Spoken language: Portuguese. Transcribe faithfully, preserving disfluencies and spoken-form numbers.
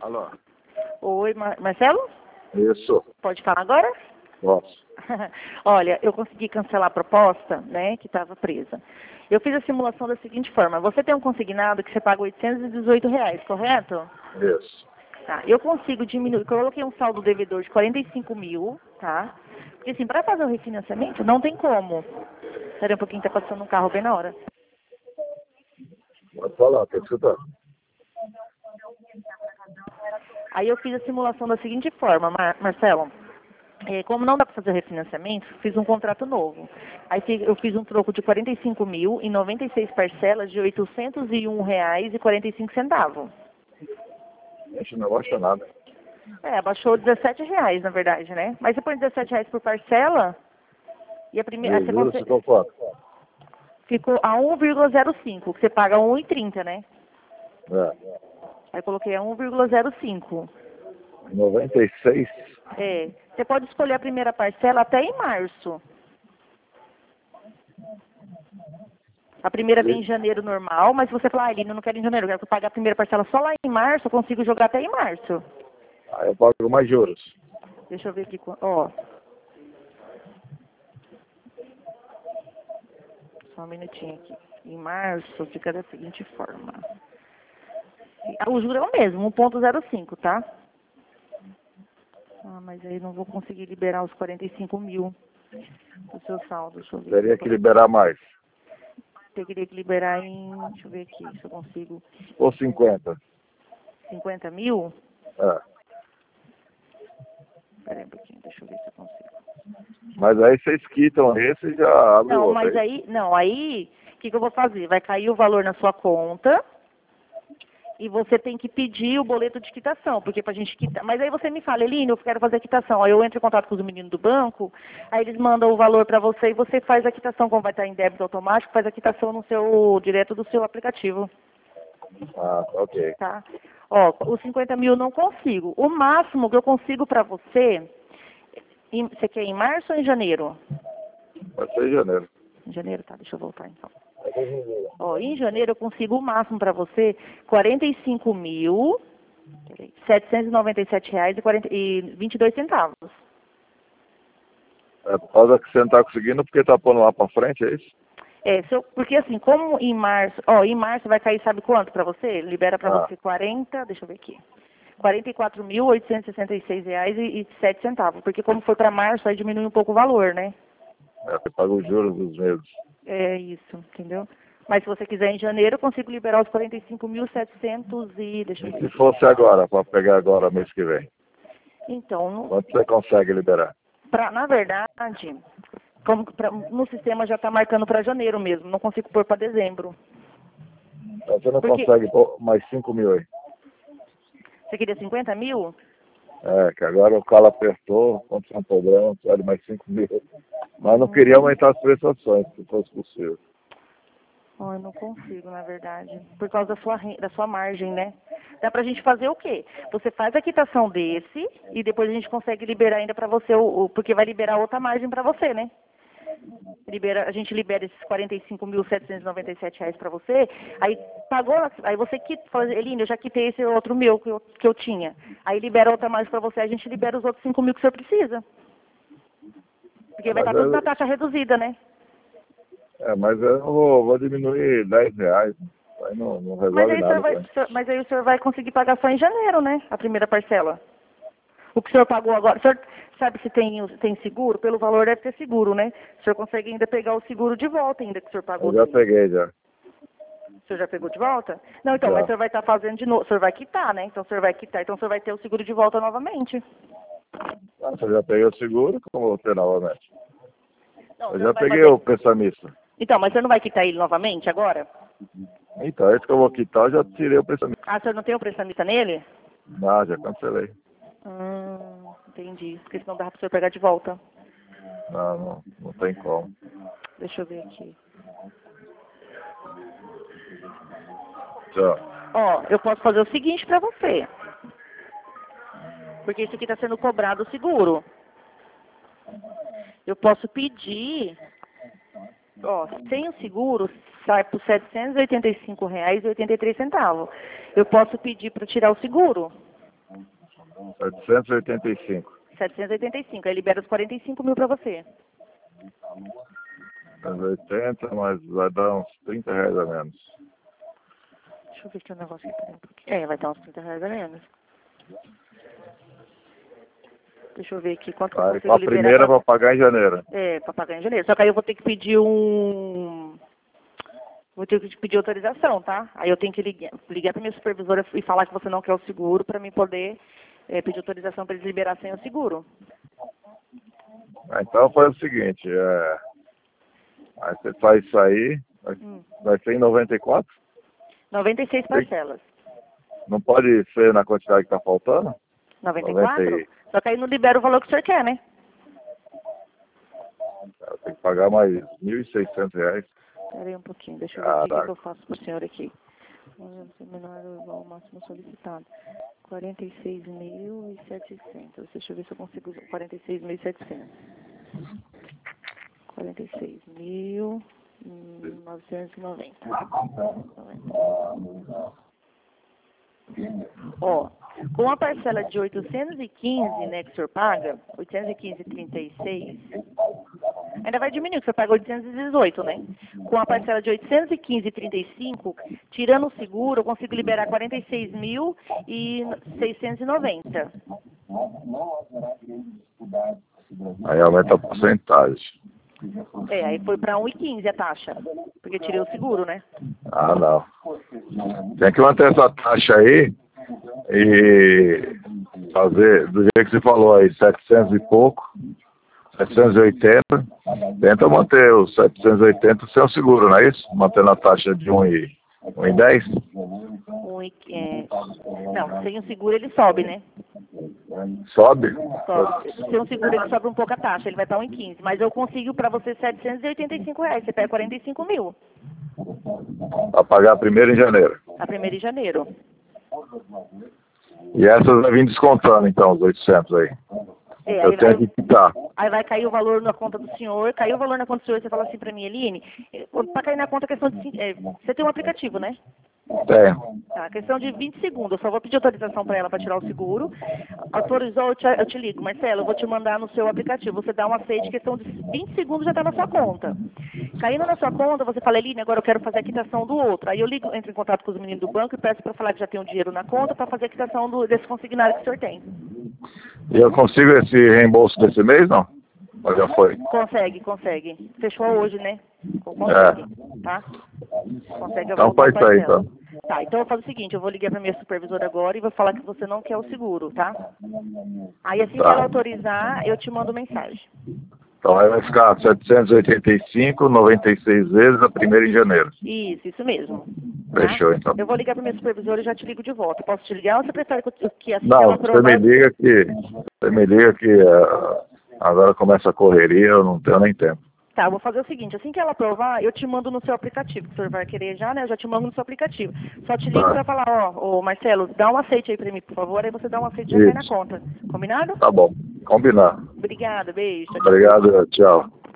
Alô? Oi, Mar Marcelo? Isso. Pode falar agora? Posso. Olha, eu consegui cancelar a proposta, né, que estava presa. Eu fiz a simulação da seguinte forma. Você tem um consignado que você paga oitocentos e dezoito reais, correto? Isso. Tá, eu consigo diminuir, eu coloquei um saldo devedor de quarenta e cinco mil, tá? Porque assim, para fazer o refinanciamento, não tem como. Espera um pouquinho, tá passando um carro bem na hora. Pode falar, estou escutando. Aí eu fiz a simulação da seguinte forma, Mar Marcelo. É, como não dá para fazer refinanciamento, fiz um contrato novo. Aí eu fiz um troco de quarenta e cinco mil em noventa e seis parcelas de oitocentos e um reais e quarenta e cinco centavos. Gente, não gosta nada. É, abaixou dezessete reais, na verdade, né? Mas você põe dezessete reais por parcela e a primeira... E Você juros consegue... ficou quanto? Ficou a um vírgula zero cinco, que você paga um e trinta, né? É. Aí eu coloquei a um vírgula zero cinco. noventa e seis? É. Você pode escolher a primeira parcela até em março. A primeira vem em janeiro normal, mas se você falar, ah, Eline, eu não quero em janeiro, eu quero que eu pague a primeira parcela só lá em março, eu consigo jogar até em março. Aí eu pago mais juros. Deixa eu ver aqui, ó. Só um minutinho aqui. Em março fica da seguinte forma. O juro é o mesmo, um vírgula zero cinco, tá? Ah, mas aí não vou conseguir liberar os quarenta e cinco mil do seu saldo. Deixa eu ver. Teria que liberar mais. Teria que liberar em, deixa eu ver aqui, se eu consigo. Ou cinquenta? cinquenta mil? É. Espera aí um pouquinho, deixa eu ver se eu consigo. Mas aí vocês quitam esse e já abre o Não, outro. mas aí, não, aí, o que, que eu vou fazer? Vai cair o valor na sua conta e você tem que pedir o boleto de quitação, porque pra gente quitar. Mas aí você me fala, Eline, eu quero fazer a quitação. Aí eu entro em contato com os meninos do banco, aí eles mandam o valor pra você e você faz a quitação, como vai estar em débito automático, faz a quitação no seu, direto do seu aplicativo. Ah, ok. Tá? Ó, os cinquenta mil eu não consigo. O máximo que eu consigo pra você, em, você quer em março ou em janeiro? Vai ser em janeiro. Em janeiro, tá, deixa eu voltar então. Ó, em janeiro eu consigo o máximo para você, quarenta e cinco mil, setecentos e noventa e sete reais e vinte e dois centavos. É por causa que você não está conseguindo porque está pondo lá para frente, é isso? É, se eu, porque assim, como em março, ó, em março vai cair, sabe quanto para você? Libera para Ah. você quarenta, deixa eu ver aqui, quarenta e quatro mil, oitocentos e sessenta e seis reais e sete centavos, porque como foi para março, aí diminui um pouco o valor, né? É, você paga os juros dos meses. É isso, entendeu? Mas se você quiser em janeiro, eu consigo liberar os quarenta e cinco mil e setecentos e... Deixa eu E ver se aqui. fosse agora, para pegar agora mês que vem? Então, no, Quanto você consegue liberar? pra, na verdade, como que pra, no sistema já está marcando para janeiro mesmo. Não consigo pôr para dezembro. Então você não Porque consegue pôr mais cinco mil aí. você queria cinquenta mil? É, que agora o calo apertou, quanto é um problema, vale mais cinco mil. Mas não Hum. queria aumentar as prestações, se fosse possível. Oh, eu não consigo, na verdade. Por causa da sua, ren- da sua margem, né? Dá pra gente fazer o quê? Você faz a quitação desse e depois a gente consegue liberar ainda pra você, o, o- porque vai liberar outra margem pra você, né? Libera, a gente libera esses quarenta e cinco mil setecentos e noventa e sete reais pra você, aí pagou, aí você quita, fala, Eline, eu já quitei esse outro meu que eu, que eu tinha. Aí libera outra margem pra você, a gente libera os outros cinco mil que o senhor precisa. Porque vai Mas estar tudo na eu, taxa reduzida, né? é, mas eu vou, vou diminuir dez reais. Aí não, não Mas resolve aí, o senhor nada vai, pra mim. mas aí o senhor vai conseguir pagar só em janeiro, né? A primeira parcela. O que o senhor pagou agora, o senhor sabe se tem, tem seguro? Pelo valor deve ter seguro, né? O senhor consegue ainda pegar o seguro de volta ainda que o senhor pagou. Eu já Sim. peguei já. O senhor já pegou de volta? Não, então, mas o Já. senhor vai estar fazendo de novo. O senhor vai quitar, né? Então o senhor vai quitar. Então o senhor vai ter o seguro de volta novamente. Ah, eu já peguei o seguro, como eu vou ter novamente? Não, o Eu senhor já vai peguei fazer... o pensamista. Então, mas você não vai quitar ele novamente agora? Então, esse que eu vou quitar, eu já tirei o pensamento. Ah, o senhor não tem o prestamista nele? Não, já cancelei. Hum, entendi. Porque senão dá para o senhor pegar de volta. Não, não, não tem como. Deixa eu ver aqui. Tchau. Ó, eu posso fazer o seguinte pra você. Porque isso aqui está sendo cobrado o seguro. Eu posso pedir, ó, sem o seguro, sai por setecentos e oitenta e cinco reais e oitenta e três centavos. Eu posso pedir para tirar o seguro. setecentos e oitenta e cinco. setecentos e oitenta e cinco. Aí libera os quarenta e cinco mil para você. setecentos e oitenta, mas vai dar uns trinta reais a menos. Deixa eu ver aqui o negócio aqui. É, vai dar uns trinta reais a menos. Deixa eu ver aqui quanto que eu Aí, consigo a liberar. primeira pra... para pagar em janeiro. É, para pagar em janeiro. Só que aí eu vou ter que pedir um... Vou ter que pedir autorização, tá? Aí eu tenho que ligar, ligar para minha supervisora e falar que você não quer o seguro para mim poder é, pedir autorização para eles liberar sem o seguro. Então faz o seguinte, é... aí você faz isso aí, vai, Hum. vai ser em noventa e quatro? noventa e seis parcelas. Não pode ser na quantidade que está faltando? noventa e quatro? noventa e... Só que aí não libera o valor que o senhor quer, né? Tem que pagar mais mil e seiscentos reais. Espera aí um pouquinho, deixa eu ver aqui o que que eu faço pro senhor aqui. Menor ou igual ao máximo solicitado. quarenta e seis mil e setecentos. Deixa eu ver se eu consigo. quarenta e seis mil e setecentos. quarenta e seis mil novecentos e noventa. Ó, com a parcela de oitocentos e quinze, né, que o senhor paga, oitocentos e quinze vírgula trinta e seis, ainda vai diminuir, que o senhor paga oitocentos e dezoito, né? Com a parcela de oitocentos e quinze vírgula trinta e cinco, tirando o seguro, eu consigo liberar quarenta e seis mil e seiscentos e noventa. Aí aumenta a porcentagem. É, aí foi para um real e quinze a taxa, porque tirei o seguro, né? Ah, não. Tem que manter essa taxa aí e fazer do jeito que você falou aí, setecentos e pouco, setecentos e oitenta. Tenta manter os setecentos e oitenta sem o seguro, não é isso? Mantendo a taxa de um e dez. Um, é, não, sem o seguro ele sobe, né? Sobe? Sobe. Sem o seguro ele sobe um pouco a taxa, ele vai para um real e quinze. Mas eu consigo para você setecentos e oitenta e cinco reais, você pega quarenta e cinco mil. Para pagar a primeira em janeiro. A primeira em janeiro. E essas vai vir descontando, então, os oitocentos aí. É, eu aí, tenho aí, que quitar. Aí vai cair o valor na conta do senhor, caiu o valor na conta do senhor, você fala assim pra mim, Eline, para cair na conta a questão de... É, você tem um aplicativo, né? Tenho. Tá, questão de vinte segundos, eu só vou pedir autorização para ela para tirar o seguro. Autorizou, eu te, eu te ligo, Marcelo, eu vou te mandar no seu aplicativo. Você dá um aceite, questão de vinte segundos já está na sua conta. Caindo na sua conta, você fala, Eline, agora eu quero fazer a quitação do outro. Aí eu ligo, entro em contato com os meninos do banco e peço para falar que já tem um dinheiro na conta para fazer a quitação do, desse consignado que o senhor tem. E eu consigo esse reembolso desse mês, não? Ou já foi? Consegue, consegue. Fechou hoje, né? Consegue, é. Tá? Consegue então faz isso aí, então. Tá, então eu faço o seguinte, eu vou ligar pra minha supervisora agora e vou falar que você não quer o seguro, tá? Aí assim tá. que ela autorizar, eu te mando mensagem. Então aí vai ficar setecentos e oitenta e cinco, noventa e seis vezes a primeira em janeiro. Isso, isso mesmo. Fechou, tá? então. Eu vou ligar pra minha supervisora e já te ligo de volta. Posso te ligar ou você prefere que assim não, que ela aprovar... você me liga que, você me liga que uh, agora começa a correria, eu não tenho nem tempo. Tá, eu vou fazer o seguinte, assim que ela aprovar, eu te mando no seu aplicativo, que o senhor vai querer já, né? Eu já te mando no seu aplicativo. Só te ligo tá. pra falar, ó, ô Marcelo, dá um aceite aí pra mim, por favor, aí você dá um aceite e já cai na conta. Combinado? Tá bom, combinado. Obrigada, beijo. Obrigado, tchau.